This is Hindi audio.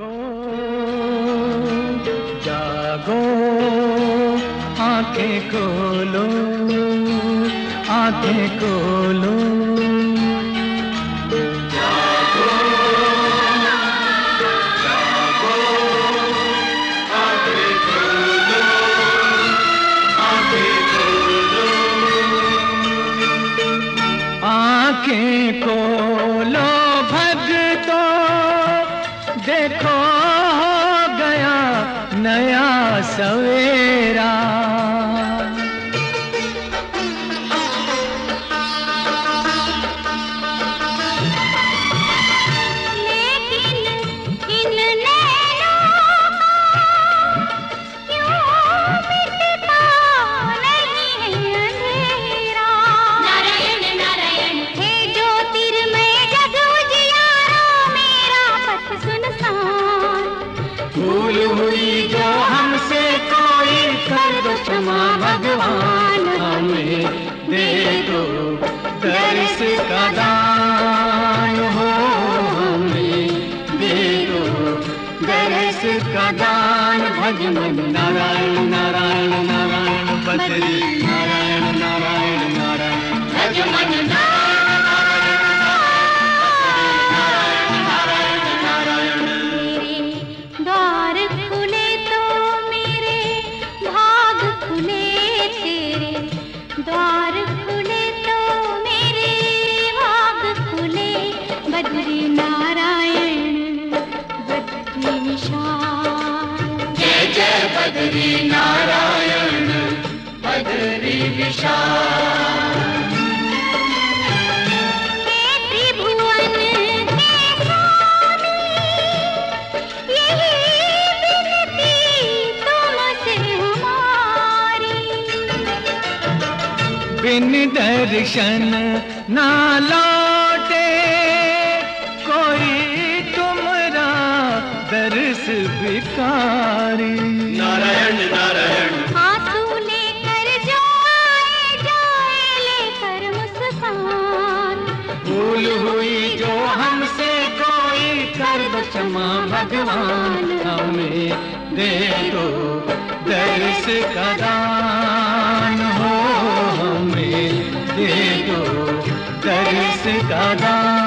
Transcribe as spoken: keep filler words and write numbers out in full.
जागो जागो आंखें खोलो आंखें खोलो जागो जागो आंखें खोलो आंखें खोलो आंखें खोलो भगतो देखो हो गया नया सवेरा भूल हुई जो हमसे कोई कर दो क्षमा भगवान हमें दे दो दर्श का दान हो हमें दे दो दर्श का दान भगवन नारायण नारायण नारायण बद्री नारायण नारायण नारायण भगवन द्वार खुले तो मेरे भाग खुले बद्री नारायण बद्री विशाल जय जय बद्री नारायण बद्री विशाल हे त्रिभुवन के स्वामी यही विनती तुमसे हमारी बिन दर्शन ना लौटे कोई तुमरा दर्श भिखारी नारायण नारायण आंसू लेकर जो आए जाए लेकर मुस्कान भूल हुई जो हमसे कोई कर दो क्षमा भगवान हमें दे दो दर्श का दान हो हमें दे दो दर्श का दान